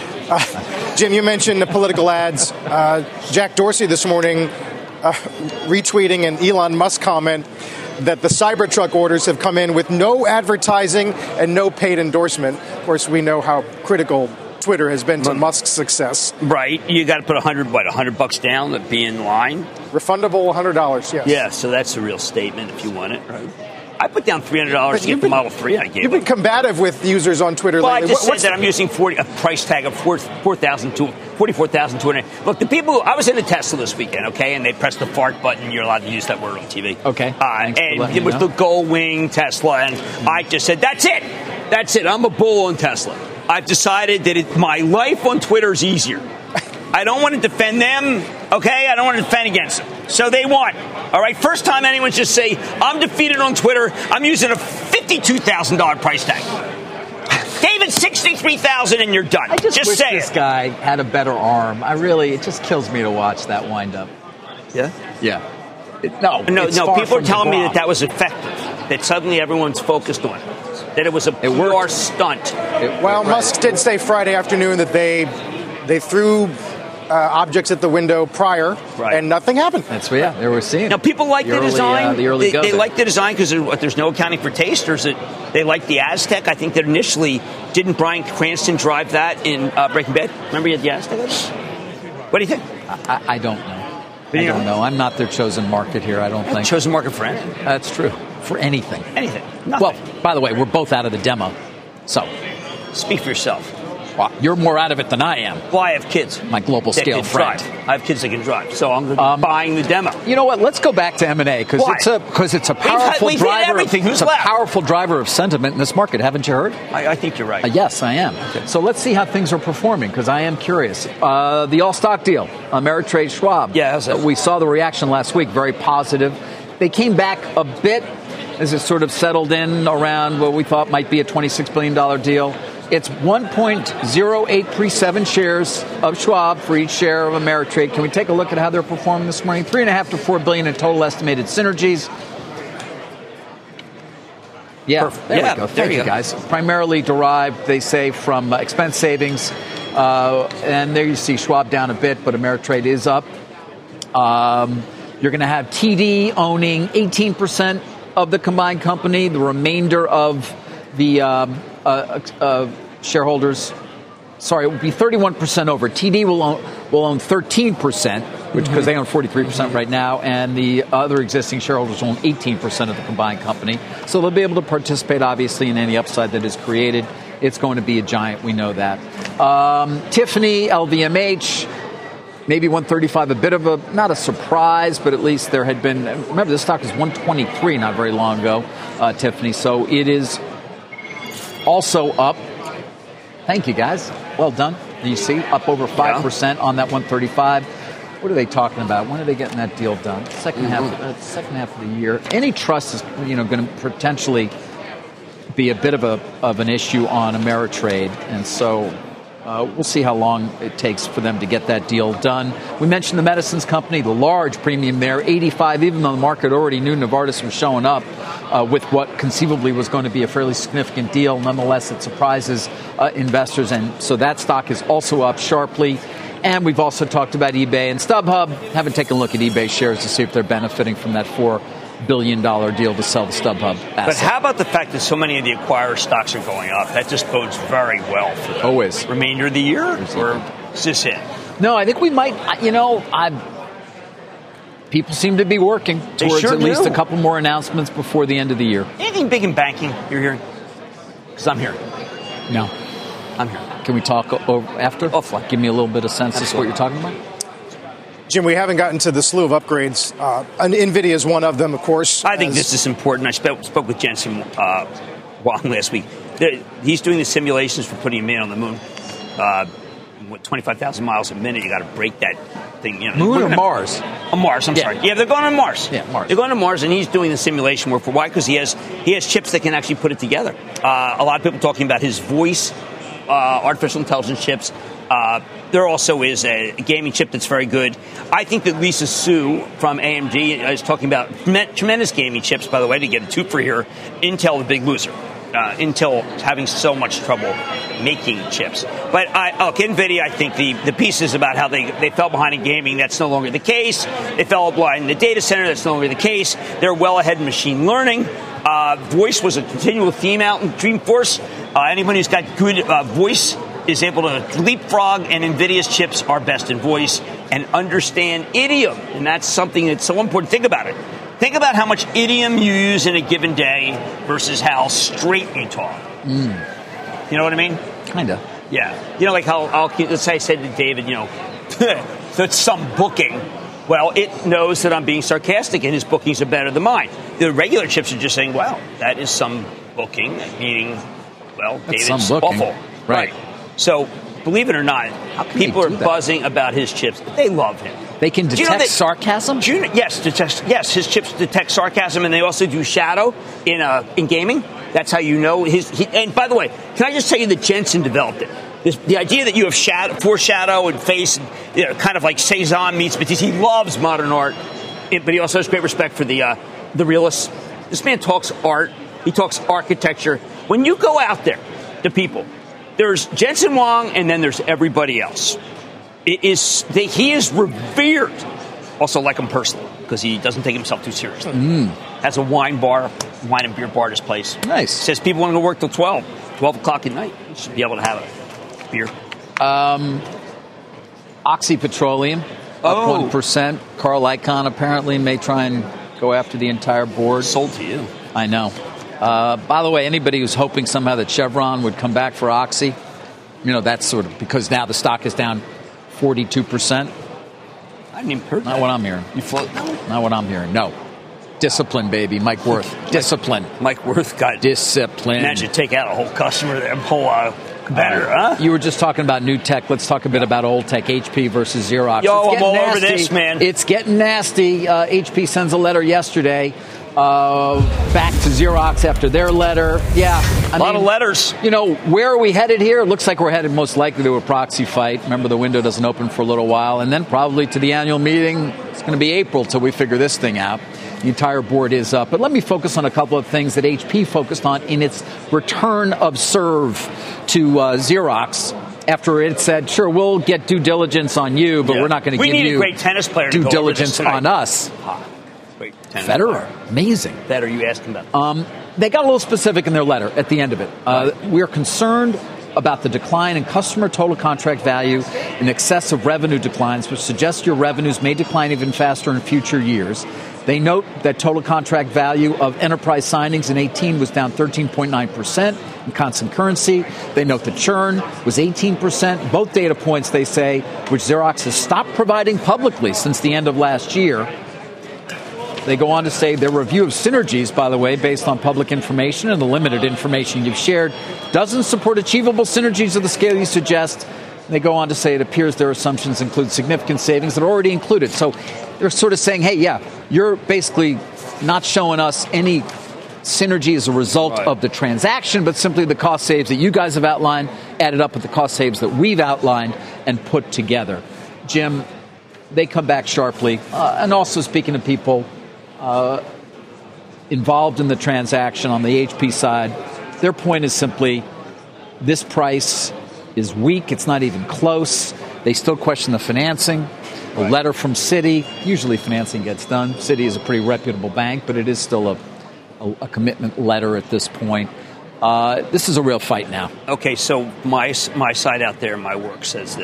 Speaker 2: Uh, Jim, you mentioned the political ads. Uh, Jack Dorsey this morning uh, retweeting an Elon Musk comment that the Cybertruck orders have come in with no advertising and no paid endorsement. Of course, we know how critical Twitter has been to Musk's success.
Speaker 3: Right. You got to put a hundred, what, a hundred bucks down to be in line.
Speaker 2: Refundable one hundred dollars, yes.
Speaker 3: Yeah, so that's a real statement if you want it, right? I put down three hundred dollars
Speaker 2: But
Speaker 3: to
Speaker 2: you've
Speaker 3: get the
Speaker 2: been-
Speaker 3: Model three I gave
Speaker 2: You've
Speaker 3: up.
Speaker 2: been combative with users on Twitter
Speaker 3: Well, I
Speaker 2: lately.
Speaker 3: just
Speaker 2: What-
Speaker 3: said
Speaker 2: what's
Speaker 3: that I'm using forty, a price tag of four, four thousand two, forty-four thousand two hundred. Look, the people, who, I was in a Tesla this weekend, okay, and they pressed the fart button. You're allowed to use that word on T V.
Speaker 1: Okay.
Speaker 3: Uh,
Speaker 1: Thanks for
Speaker 3: and
Speaker 1: letting
Speaker 3: it
Speaker 1: me
Speaker 3: was
Speaker 1: know.
Speaker 3: the Gold Wing Tesla, and I just said, that's it. That's it. I'm a bull on Tesla. I've decided that it, my life on Twitter is easier. I don't want to defend them, okay? I don't want to defend against them. So they won. All right? First time anyone just say, I'm defeated on Twitter. I'm using a fifty-two thousand dollars price tag. David, sixty-three thousand dollars and you're done.
Speaker 1: I just,
Speaker 3: just
Speaker 1: wish
Speaker 3: say
Speaker 1: this
Speaker 3: it.
Speaker 1: guy had a better arm. I really, it just kills me to watch that wind up.
Speaker 3: Yeah?
Speaker 1: Yeah. It, no,
Speaker 3: No,
Speaker 1: it's
Speaker 3: no.
Speaker 1: far
Speaker 3: People are
Speaker 1: from
Speaker 3: telling me
Speaker 1: DeGrom.
Speaker 3: that that was effective. That suddenly everyone's focused on it. That it was a
Speaker 1: It
Speaker 3: P R
Speaker 1: worked.
Speaker 3: stunt.
Speaker 1: It-
Speaker 2: Well,
Speaker 1: right.
Speaker 2: Musk did say Friday afternoon that they they threw uh, objects at the window prior,
Speaker 3: Right.
Speaker 2: and nothing happened.
Speaker 1: That's what, yeah, they were seeing.
Speaker 3: Now, people like the,
Speaker 1: early,
Speaker 3: design.
Speaker 1: Uh, the early
Speaker 3: they
Speaker 1: go
Speaker 3: they
Speaker 1: there.
Speaker 3: like the design because there's no accounting for taste. Or is it they like the Aztec? I think that initially, didn't Bryan Cranston drive that in uh, Breaking Bad? Remember he had the Aztec? What do you think?
Speaker 1: I, I don't know. I
Speaker 3: you
Speaker 1: don't
Speaker 3: know?
Speaker 1: know. I'm not their chosen market here, I don't think.
Speaker 3: Chosen market for anything.
Speaker 1: That's true. For anything.
Speaker 3: Anything. Nothing.
Speaker 1: Well, by the way, we're both out of the demo. So,
Speaker 3: Speak for yourself.
Speaker 1: well, you're more out of it than I am.
Speaker 3: Well, I have kids.
Speaker 1: My global
Speaker 3: that
Speaker 1: scale
Speaker 3: can
Speaker 1: friend.
Speaker 3: drive. I have kids that can drive. So I'm
Speaker 1: Um,
Speaker 3: buying the demo.
Speaker 1: You know what? Let's go back to M and A because
Speaker 3: Why?
Speaker 1: it's a because it's a
Speaker 3: We've had-
Speaker 1: powerful
Speaker 3: we've hit
Speaker 1: driver.
Speaker 3: everything.
Speaker 1: Of,
Speaker 3: Who's
Speaker 1: it's a
Speaker 3: left?
Speaker 1: powerful driver of sentiment in this market. Haven't you heard?
Speaker 3: I, I think you're right.
Speaker 1: Uh, yes, I am. So let's see how things are performing because I am curious. Uh, the all stock deal, Ameritrade Schwab.
Speaker 3: Yeah, how's that?
Speaker 1: Uh, we saw the reaction last week. Very positive. They came back a bit as it sort of settled in around what we thought might be a twenty-six billion dollars deal. It's one point zero eight three seven shares of Schwab for each share of Ameritrade. Can we take a look at how they're performing this morning? Three and a half to four billion in total estimated synergies. Yeah,
Speaker 3: Perfect.
Speaker 1: there
Speaker 3: Yeah,
Speaker 1: we go.
Speaker 3: there
Speaker 1: Thank
Speaker 3: you
Speaker 1: you,
Speaker 3: go.
Speaker 1: guys. Primarily derived, they say, from uh, expense savings. Uh, and there you see Schwab down a bit, but Ameritrade is up. Um, you're going to have T D owning eighteen percent of the combined company. The remainder of the um, uh, uh, shareholders, sorry, it will be thirty-one percent over. T D will own, will own thirteen percent, which because they own forty-three percent right now, and the other existing shareholders own eighteen percent of the combined company. So they'll be able to participate, obviously, in any upside that is created. It's going to be a giant. We know that. Um, Tiffany, L V M H, maybe one thirty-five, a bit of a, not a surprise, but at least there had been, remember this stock was one twenty-three not very long ago, uh, Tiffany. So it is also up. Thank you, guys. Well done. You see, up over five percent on that one thirty-five. What are they talking about? When are they getting that deal done? Second half, uh, second half of the year. Antitrust is, you know, going to potentially be a bit of a of an issue on Ameritrade, and so uh, we'll see how long it takes for them to get that deal done. We mentioned the medicines company, the large premium there, eighty-five, even though the market already knew Novartis was showing up uh, with what conceivably was going to be a fairly significant deal. Nonetheless, it surprises uh, investors, and so that stock is also up sharply. And we've also talked about eBay and StubHub. Haven't taken a look at eBay shares to see if they're benefiting from that four billion dollars deal to sell the StubHub asset.
Speaker 3: But how about the fact that so many of the acquirer stocks are going up? That just bodes very well for the
Speaker 1: Always.
Speaker 3: remainder of the year, or is this it?
Speaker 1: No, I think we might, you know, I, people seem to be working towards
Speaker 3: sure
Speaker 1: at least
Speaker 3: do.
Speaker 1: a couple more announcements before the end of the year.
Speaker 3: Anything big in banking you're hearing? Because I'm hearing.
Speaker 1: No.
Speaker 3: I'm here.
Speaker 1: Can we talk o- after?
Speaker 3: Offline.
Speaker 1: Give me a little bit of sense of what you're talking about.
Speaker 2: Jim, we haven't gotten to the slew of upgrades. Uh, and NVIDIA is one of them, of course.
Speaker 3: I think
Speaker 2: as-
Speaker 3: this is important. I spoke, spoke with Jensen uh, Huang last week. They're, he's doing the simulations for putting a man on the moon. Uh, what, twenty-five thousand miles a minute. You got to break that thing. You know,
Speaker 1: Moon or
Speaker 3: gonna,
Speaker 1: Mars?
Speaker 3: On Mars, I'm
Speaker 1: Yeah.
Speaker 3: sorry. Yeah, they're going on Mars.
Speaker 1: Yeah, Mars.
Speaker 3: They're going to Mars, and he's doing the simulation work for why? Because he has he has chips that can actually put it together. Uh, a lot of people talking about his voice, uh, artificial intelligence chips. Uh, there also is a gaming chip that's very good. I think that Lisa Su from A M D is talking about tremendous gaming chips, by the way, to get a two for here. Intel, the big loser. Uh, Intel having so much trouble making chips. But I, look, NVIDIA, I think the, the pieces about how they, they fell behind in gaming, that's no longer the case. They fell behind in the data center, that's no longer the case. They're well ahead in machine learning. Uh, voice was a continual theme out in Dreamforce. Uh, anyone who's got good uh, voice is able to leapfrog, and NVIDIA's chips are best in voice and understand idiom. And that's something that's so important. Think about it. Think about how much idiom you use in a given day versus how straight you talk.
Speaker 1: Mm.
Speaker 3: You know what I mean?
Speaker 1: Kind of.
Speaker 3: Yeah. You know, like how, I'll, let's say I said to David, you know, that's some booking. Well, it knows that I'm being sarcastic, and his bookings are better than mine. The regular chips are just saying, wow, that is some booking, meaning, well,
Speaker 1: That's
Speaker 3: David's
Speaker 1: some booking.
Speaker 3: awful.
Speaker 1: Right.
Speaker 3: So, believe it or not,
Speaker 1: can
Speaker 3: people
Speaker 1: they
Speaker 3: are
Speaker 1: do that?
Speaker 3: buzzing about his chips. They love him.
Speaker 1: They can
Speaker 3: Do
Speaker 1: detect
Speaker 3: you know that-
Speaker 1: sarcasm?
Speaker 3: Do you know- yes, detect, yes, his chips detect sarcasm, and they also do shadow in uh, in gaming. That's how you know his. He, and by the way, can I just tell you that Jensen developed it? This, the idea that you have shadow, foreshadow and face, you know, kind of like Cezanne meets Matisse. He loves modern art, it, but he also has great respect for the uh, the realists. This man talks art. He talks architecture. When you go out there to people, there's Jensen Huang, and then there's everybody else. It is they, he is revered. Also like him personally because he doesn't take himself too seriously.
Speaker 1: Mm.
Speaker 3: Has a wine bar, wine and beer bar at his place.
Speaker 1: Nice.
Speaker 3: Says people want to go work till twelve, twelve o'clock at night. You should be able to have a beer.
Speaker 1: Um, Oxy Petroleum, up
Speaker 3: Oh.
Speaker 1: one percent. Carl Icahn apparently may try and go after the entire board.
Speaker 3: Sold to you.
Speaker 1: I know. Uh, by the way, anybody who's hoping somehow that Chevron would come back for Oxy, you know, that's sort of because now the stock is down forty-two percent.
Speaker 3: I haven't even heard
Speaker 1: Not
Speaker 3: that.
Speaker 1: what I'm hearing.
Speaker 3: You float? No.
Speaker 1: Not what I'm hearing. No. Discipline, baby. Mike Worth. Discipline.
Speaker 3: Mike Worth got
Speaker 1: Discipline.
Speaker 3: Imagine take out a whole customer, a whole uh, competitor, huh?
Speaker 1: You were just talking about new tech. Let's talk a bit about old tech, H P versus Xerox.
Speaker 3: Yo,
Speaker 1: It's
Speaker 3: I'm
Speaker 1: getting
Speaker 3: all over
Speaker 1: nasty.
Speaker 3: this, man.
Speaker 1: It's getting nasty. Uh, H P sends a letter yesterday uh, back to Xerox after their letter. Yeah. I
Speaker 3: A lot
Speaker 1: mean,
Speaker 3: of letters.
Speaker 1: You know, where are we headed here? It looks like we're headed most likely to a proxy fight. Remember, the window doesn't open for a little while. And then probably to the annual meeting. It's going to be April till we figure this thing out. The entire board is up. But let me focus on a couple of things that H P focused on in its return of serve to uh, Xerox after it said, sure, we'll get due diligence on you, but
Speaker 3: Yeah.
Speaker 1: we're not going to
Speaker 3: We
Speaker 1: give
Speaker 3: need a
Speaker 1: you
Speaker 3: great tennis player to
Speaker 1: due
Speaker 3: go over this
Speaker 1: diligence
Speaker 3: tonight.
Speaker 1: on us.
Speaker 3: Ah, great tennis
Speaker 1: Federer,
Speaker 3: player.
Speaker 1: amazing.
Speaker 3: That are you asking about?
Speaker 1: Um, they got a little specific in their letter at the end of it. Uh, we're concerned about the decline in customer total contract value in excess of revenue declines, which suggests your revenues may decline even faster in future years. They note that total contract value of enterprise signings in eighteen was down thirteen point nine percent in constant currency. They note the churn was eighteen percent. Both data points, they say, which Xerox has stopped providing publicly since the end of last year. They go on to say their review of synergies, by the way, based on public information and the limited information you've shared, doesn't support achievable synergies of the scale you suggest. They go on to say it appears their assumptions include significant savings that are already included. So they're sort of saying, hey, yeah, you're basically not showing us any synergy as a result
Speaker 3: Right.
Speaker 1: of the transaction, but simply the cost saves that you guys have outlined, added up with the cost saves that we've outlined and put together. Jim, they come back sharply. Uh, and also speaking to people uh, involved in the transaction on the H P side, their point is simply this price is weak. It's not even close. They still question the financing. A letter from Citi. Usually financing gets done. Citi is a pretty reputable bank, but it is still a, a, a commitment letter at this point. Uh, this is a real fight now.
Speaker 3: Okay, so my my side out there, my work says this.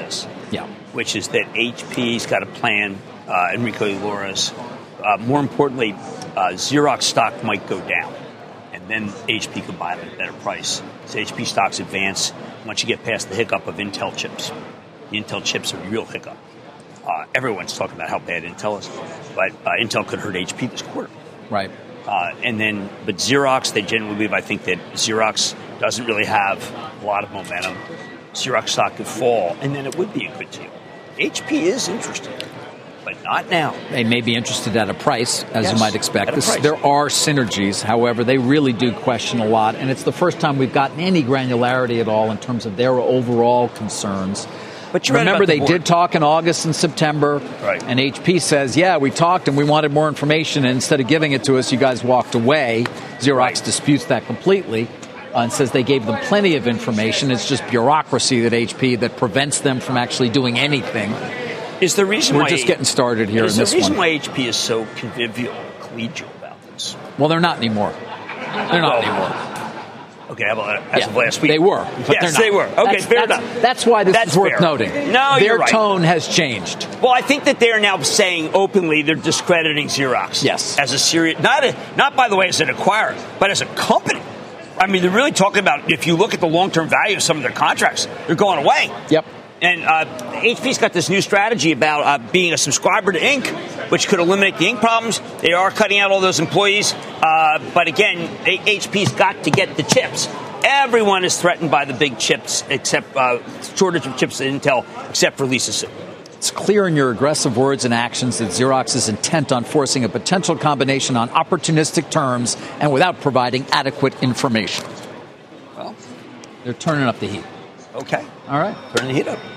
Speaker 1: Yeah.
Speaker 3: which is that H P's got a plan, uh, Enrico Lores. Uh, more importantly, uh, Xerox stock might go down, and then H P could buy them at a better price. So H P stocks advance once you get past the hiccup of Intel chips. The Intel chips are a real hiccup. Uh, everyone's talking about how bad Intel is, but uh, Intel could hurt H P this quarter.
Speaker 1: Right.
Speaker 3: Uh, and then, but Xerox, they generally believe, I think that Xerox doesn't really have a lot of momentum. Xerox stock could fall, and then it would be a good deal. H P is interesting, but not now.
Speaker 1: They may be interested at a price, as
Speaker 3: Yes,
Speaker 1: you might expect.
Speaker 3: at a
Speaker 1: This,
Speaker 3: price.
Speaker 1: there are synergies. However, they really do question a lot, and it's the first time we've gotten any granularity at all in terms of their overall concerns.
Speaker 3: But you're right
Speaker 1: Remember,
Speaker 3: about the
Speaker 1: they
Speaker 3: board.
Speaker 1: did talk in August and September,
Speaker 3: Right.
Speaker 1: and H P says, yeah, we talked and we wanted more information, and instead of giving it to us, you guys walked away. Xerox
Speaker 3: Right.
Speaker 1: disputes that completely uh, and says they gave them plenty of information. It's just bureaucracy at H P that prevents them from actually doing anything.
Speaker 3: Is the reason
Speaker 1: We're
Speaker 3: why
Speaker 1: just getting started here
Speaker 3: is
Speaker 1: in this
Speaker 3: the reason
Speaker 1: one.
Speaker 3: why H P is so convivial, collegial about this?
Speaker 1: Well, they're not anymore. They're not
Speaker 3: Well,
Speaker 1: anymore.
Speaker 3: Okay, how about as
Speaker 1: Yeah,
Speaker 3: of last week?
Speaker 1: They were. But
Speaker 3: yes,
Speaker 1: they're not.
Speaker 3: they were. Okay,
Speaker 1: that's,
Speaker 3: fair
Speaker 1: that's,
Speaker 3: enough.
Speaker 1: That's why this
Speaker 3: That's
Speaker 1: is worth
Speaker 3: fair.
Speaker 1: noting.
Speaker 3: No,
Speaker 1: Their
Speaker 3: you're right.
Speaker 1: tone has changed.
Speaker 3: Well, I think that they're now saying openly they're discrediting Xerox.
Speaker 1: Yes.
Speaker 3: As a serious, not a, not by the way as an acquirer, but as a company. I mean, they're really talking about, if you look at the long-term value of some of their contracts, they're going away.
Speaker 1: Yep.
Speaker 3: And uh, H P's got this new strategy about uh, being a subscriber to Ink, which could eliminate the ink problems. They are cutting out all those employees. Uh, but again, H P's got to get the chips. Everyone is threatened by the big chips, except uh, shortage of chips at Intel, except for Lisa Su.
Speaker 1: It's clear in your aggressive words and actions that Xerox is intent on forcing a potential combination on opportunistic terms and without providing adequate information.
Speaker 3: Well,
Speaker 1: They're turning up the heat.
Speaker 3: okay.
Speaker 1: All right.
Speaker 3: Turn the heat up.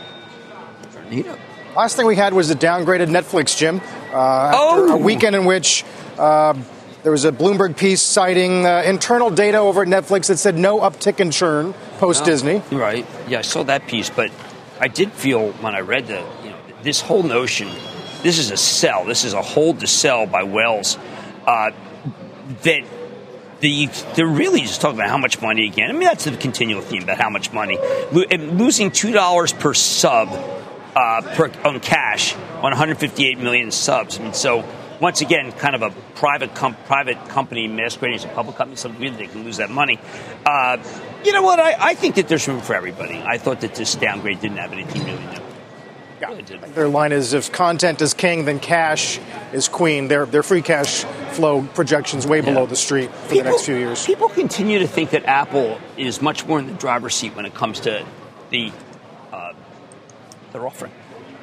Speaker 3: Turn the heat up.
Speaker 2: Last thing we had was the downgraded Netflix, Jim. Uh, after
Speaker 3: Oh!
Speaker 2: a weekend in which uh, there was a Bloomberg piece citing uh, internal data over at Netflix that said no uptick in churn post-Disney.
Speaker 3: Right. Yeah, I saw that piece, but I did feel when I read the, you know, this whole notion, this is a sell, this is a hold to sell by Wells, uh, that the, they're really just talking about how much money again. I mean, that's the continual theme about how much money. Lo- and losing two dollars per sub uh, per, on cash on one hundred fifty-eight million subs. I mean, so once again, kind of a private com- private company masquerading as a public company, so really they can lose that money. Uh, you know what? I, I think that there's room for everybody. I thought that this downgrade didn't have anything really new.
Speaker 2: Yeah.
Speaker 3: Really didn't.
Speaker 2: Their line is, if content is king, then cash is queen. Their their free cash flow projections way below
Speaker 3: Yeah.
Speaker 2: the street for the next few years.
Speaker 3: People continue to think that Apple is much more in the driver's seat when it comes to the uh, their offering,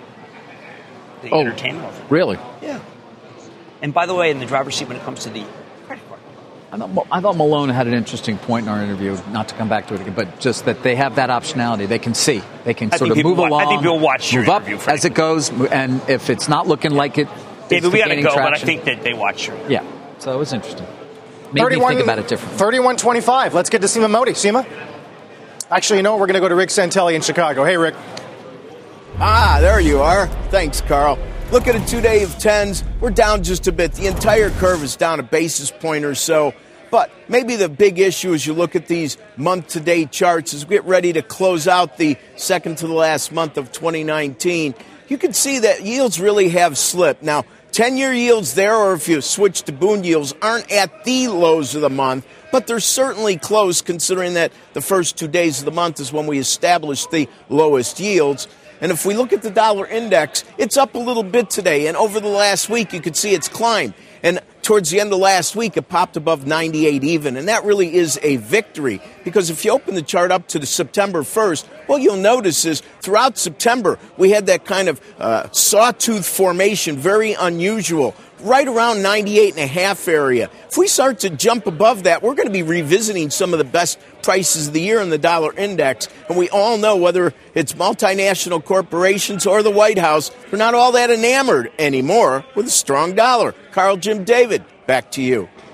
Speaker 3: the
Speaker 1: Oh.
Speaker 3: entertainment offering.
Speaker 1: Really?
Speaker 3: Yeah. And by the way, in the driver's seat when it comes to the credit card.
Speaker 1: I thought, I thought Malone had an interesting point in our interview, not to come back to it again, but just that they have that optionality. They can see. They can
Speaker 3: I
Speaker 1: sort
Speaker 3: think
Speaker 1: of
Speaker 3: people
Speaker 1: move
Speaker 3: wa- I
Speaker 1: along,
Speaker 3: think people watch your
Speaker 1: move up
Speaker 3: interview,
Speaker 1: as
Speaker 3: frankly.
Speaker 1: it goes, and if it's not looking like it,
Speaker 3: David,
Speaker 1: it's
Speaker 3: we got to
Speaker 1: gaining
Speaker 3: go, but I
Speaker 1: traction.
Speaker 3: think that they watch your.
Speaker 1: Yeah, so it was interesting. Made me think about it differently.
Speaker 2: thirty-one twenty-five. Let's get to Seema Modi. Seema? Actually, you know what? We're going to go to Rick Santelli in Chicago. Hey, Rick.
Speaker 4: Ah, there you are. Thanks, Carl. Look at a two-day of tens. We're down just a bit. The entire curve is down a basis point or so. But maybe the big issue as you look at these month-to-date charts as we get ready to close out the second to the last month of twenty nineteen, you can see that yields really have slipped. Now, ten-year yields there, or if you switch to Bund yields, aren't at the lows of the month, but they're certainly close considering that the first two days of the month is when we established the lowest yields. And if we look at the dollar index, it's up a little bit today. And over the last week, you could see it's climbed. And towards the end of last week, it popped above ninety-eight even. And that really is a victory. Because if you open the chart up to the September first, what you'll notice is throughout September, we had that kind of uh, sawtooth formation, very unusual, right around ninety-eight and a half area. If we start to jump above that, we're going to be revisiting some of the best prices of the year in the dollar index. And we all know whether it's multinational corporations or the White House, we're not all that enamored anymore with a strong dollar. Carl, Jim, David, back to you.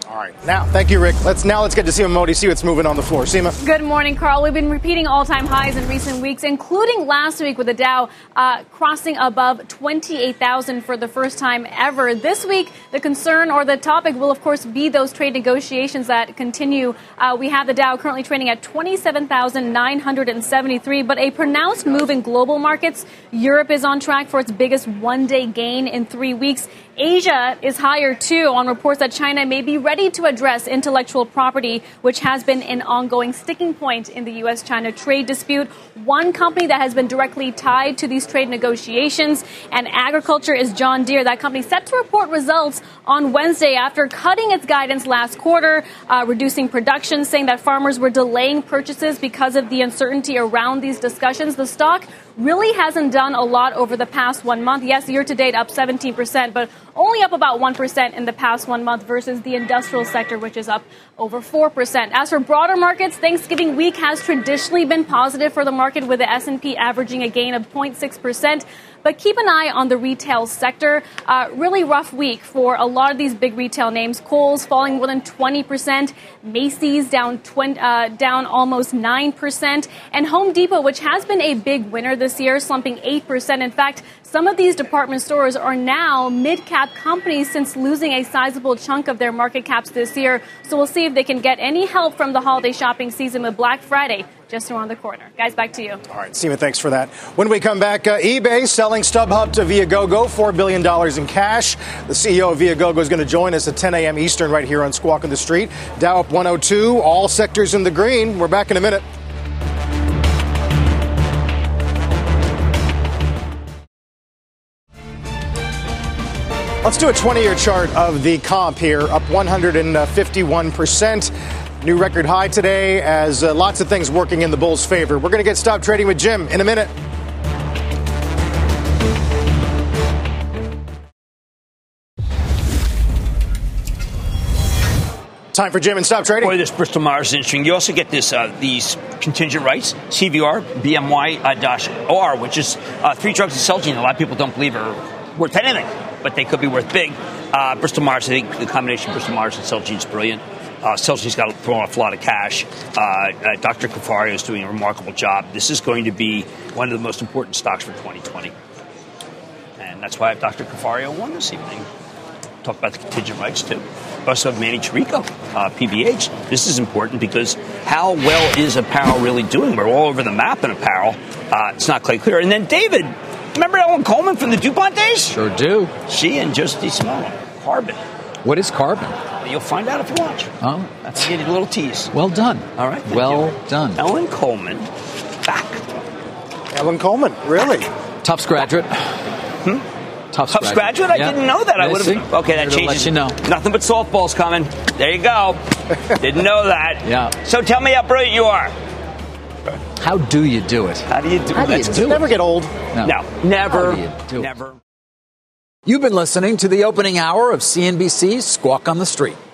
Speaker 2: All right. Now, thank you, Rick. Let's now let's get to Seema Modi, see what's moving on the floor. Seema.
Speaker 5: Good morning, Carl. We've been repeating all-time highs in recent weeks, including last week with the Dow uh, crossing above twenty-eight thousand for the first time ever. This week, the concern or the topic will, of course, be those trade negotiations that continue. Uh, we have the Dow currently trading at twenty-seven thousand nine hundred seventy-three, but a pronounced move in global markets. Europe is on track for its biggest one-day gain in three weeks. Asia is higher, too, on reports that China may be ready to address intellectual property, which has been an ongoing sticking point in the U S China trade dispute. One company that has been directly tied to these trade negotiations and agriculture is John Deere. That company set to report results on Wednesday after cutting its guidance last quarter, uh, reducing production, saying that farmers were delaying purchases because of the uncertainty around these discussions. The stock really hasn't done a lot over the past one month. Yes, year to date up seventeen percent, but only up about one percent in the past one month versus the industrial sector, which is up over four percent. As for broader markets, Thanksgiving week has traditionally been positive for the market, with the S and P averaging a gain of zero point six percent. But keep an eye on the retail sector. Uh, really rough week for a lot of these big retail names. Kohl's falling more than twenty percent. Macy's down twenty, uh, down almost nine percent. And Home Depot, which has been a big winner this year, slumping eight percent. In fact, some of these department stores are now mid-cap companies since losing a sizable chunk of their market caps this year. So we'll see if they can get any help from the holiday shopping season with Black Friday just around the corner. Guys, back to you.
Speaker 2: All right, Seema, thanks for that. When we come back, uh, eBay selling StubHub to Viagogo, four billion dollars in cash. The C E O of Viagogo is going to join us at ten a.m. Eastern right here on Squawk on the Street. Dow up one oh two, all sectors in the green. We're back in a minute. Let's do a twenty-year chart of the comp here, up one hundred fifty-one percent. New record high today as uh, lots of things working in the Bulls' favor. We're going to get Stop Trading with Jim in a minute. Time for Jim and Stop Trading.
Speaker 3: Boy, this Bristol Myers is interesting. You also get this uh, these contingent rights, C V R, B M Y uh, dash O R, which is uh, three drugs of Celgene. A lot of people don't believe are worth anything, but they could be worth big. Uh, Bristol Myers, I think the combination of Bristol Myers and Celgene is brilliant. Uh, Celgene's got thrown off a lot of cash. Uh, uh, Doctor Cafario is doing a remarkable job. This is going to be one of the most important stocks for twenty twenty. And that's why I have Doctor Cafario one this evening. Talk about the contingent rights, too. We also have Manny Chirico, uh, P B H. This is important because how well is apparel really doing? We're all over the map in apparel. Uh, it's not quite clear. And then David, remember Ellen Coleman from the DuPont days?
Speaker 1: Sure do.
Speaker 3: She and Joseph DeSimone. Carbon.
Speaker 1: What is carbon?
Speaker 3: You'll find out if you watch.
Speaker 1: Oh, that's
Speaker 3: a little tease.
Speaker 1: Well done.
Speaker 3: All right.
Speaker 1: Well
Speaker 3: you.
Speaker 1: done.
Speaker 3: Ellen Coleman, back.
Speaker 2: Ellen Coleman, really?
Speaker 1: Tufts graduate.
Speaker 3: Hmm?
Speaker 1: Tufts,
Speaker 3: Tufts
Speaker 1: graduate.
Speaker 3: graduate? I
Speaker 1: yeah.
Speaker 3: didn't know that.
Speaker 1: Yeah,
Speaker 3: I would have. Okay, that changes.
Speaker 1: Let you know.
Speaker 3: Nothing but softballs coming. There you go. Didn't know that.
Speaker 1: Yeah.
Speaker 3: So tell me how brilliant you are.
Speaker 1: How do you do it?
Speaker 3: How do you do
Speaker 1: how
Speaker 3: it?
Speaker 1: Do you do
Speaker 2: never
Speaker 1: it?
Speaker 2: get old.
Speaker 3: No, no never.
Speaker 1: How do you do
Speaker 3: never.
Speaker 1: It? You've been listening to the opening hour of C N B C's Squawk on the Street.